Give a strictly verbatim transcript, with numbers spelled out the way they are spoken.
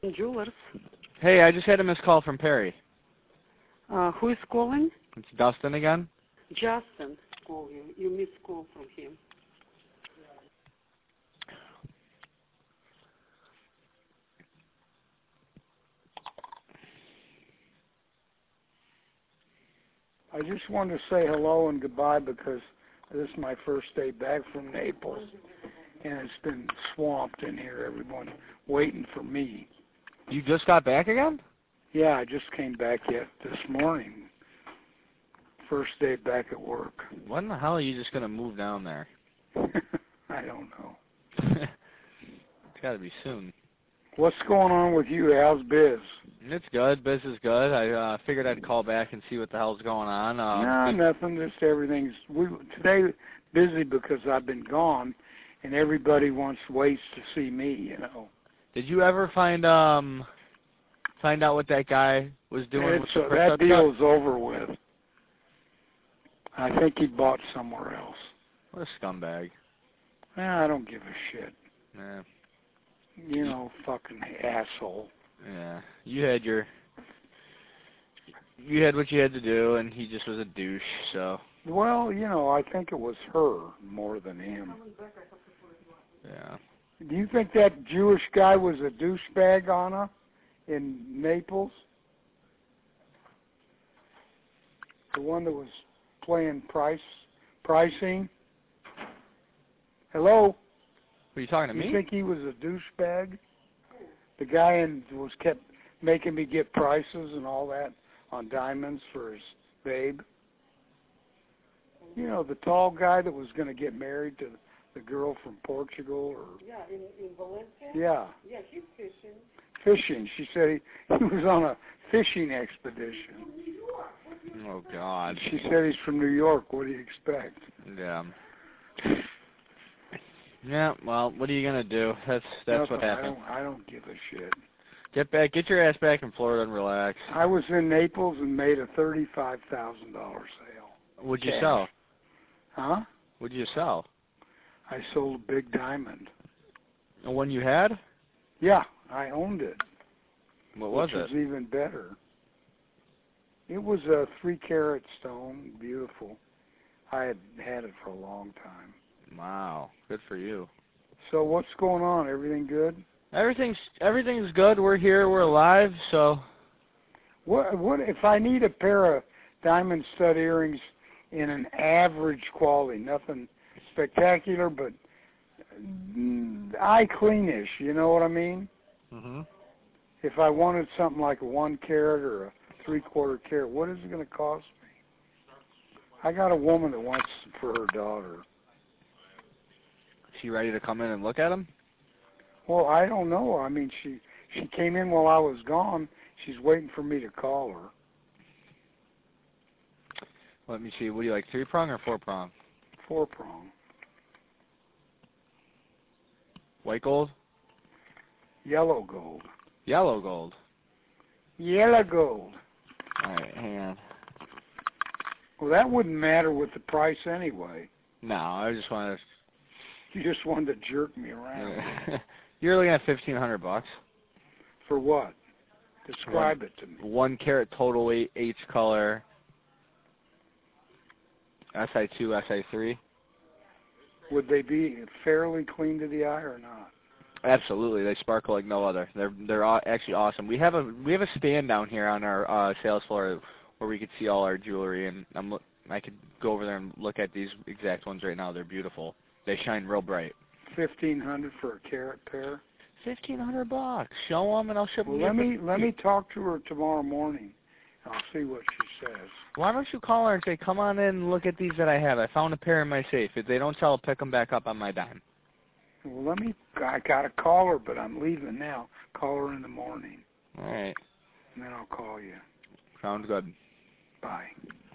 Jewelers. Hey, I just had a missed call from Perry. Uh, who is calling? It's Dustin again. Justin call you. You missed call from him. I just wanted to say hello and goodbye because this is my first day back from Naples, and it's been swamped in here. Everyone waiting for me. You just got back again? Yeah, I just came back yet this morning. First day back at work. When the hell are you just going to move down there? I don't know. It's got to be soon. What's going on with you? How's biz? It's good. Biz is good. I uh, figured I'd call back and see what the hell's going on. Uh, no, nothing. Just everything's we today busy because I've been gone, and everybody wants waits to see me. You know. Did you ever find um find out what that guy was doing It's, with the uh, Princess that deal is over with. I think he bought somewhere else. What a scumbag. Yeah, I don't give a shit. Yeah. You know, fucking asshole. Yeah. You had your you had what you had to do, and he just was a douche. So. Well, you know, I think it was her more than him. Yeah. Do you think that Jewish guy was a douchebag, Anna, in Naples? The one that was playing price pricing? Hello? Were you talking to you me? You think he was a douchebag? The guy in was kept making me get prices and all that on diamonds for his babe. You know, the tall guy that was going to get married to the girl from Portugal, or yeah, in in Valencia. Yeah. Yeah, he's fishing. Fishing. She said he, he was on a fishing expedition. Oh God. She said he's from New York. What do you expect? Yeah. Yeah. Well, what are you gonna do? That's that's Nothing. what happened. I don't, I don't give a shit. Get back. Get your ass back in Florida and relax. I was in Naples and made a thirty-five thousand dollar sale. What'd you Cash. sell? Huh? What'd you sell? I sold a big diamond. The one you had? Yeah, I owned it. What was which it? was even better. It was a three carat stone, beautiful. I had had it for a long time. Wow, good for you. So what's going on? Everything good? Everything's everything's good. We're here. We're alive. So. What what if I need a pair of diamond stud earrings in an average quality, nothing spectacular, but eye cleanish, you know what I mean? Mhm. If I wanted something like a one carat or a three quarter carat, what is it going to cost me? I got a woman that wants for her daughter. Is she ready to come in and look at them? Well, I don't know. I mean, she she came in while I was gone. She's waiting for me to call her. Let me see. What do you like, three prong or four prong? Four prong. White gold? Yellow gold. Yellow gold. Yellow gold. All right, hang on. Well, that wouldn't matter with the price anyway. No, I just wanted You just wanted to jerk me around. to... You're looking at fifteen hundred bucks. For what? Describe one, it to me. One carat total weight, H color. S I two, S I three. Would they be fairly clean to the eye or not? Absolutely, they sparkle like no other. They're they're actually awesome. We have a we have a stand down here on our uh, sales floor where we could see all our jewelry, and I'm I could go over there and look at these exact ones right now. They're beautiful. They shine real bright. Fifteen hundred for a carat pair. Fifteen hundred bucks. Show them, and I'll ship Well, them. let me let me talk to her tomorrow morning. I'll see what she says. Why don't you call her and say, "Come on in and look at these that I have. I found a pair in my safe. If they don't sell, I'll pick them back up on my dime." Well, let me. I gotta call her, but I'm leaving now. Call her in the morning. All right. And then I'll call you. Sounds good. Bye.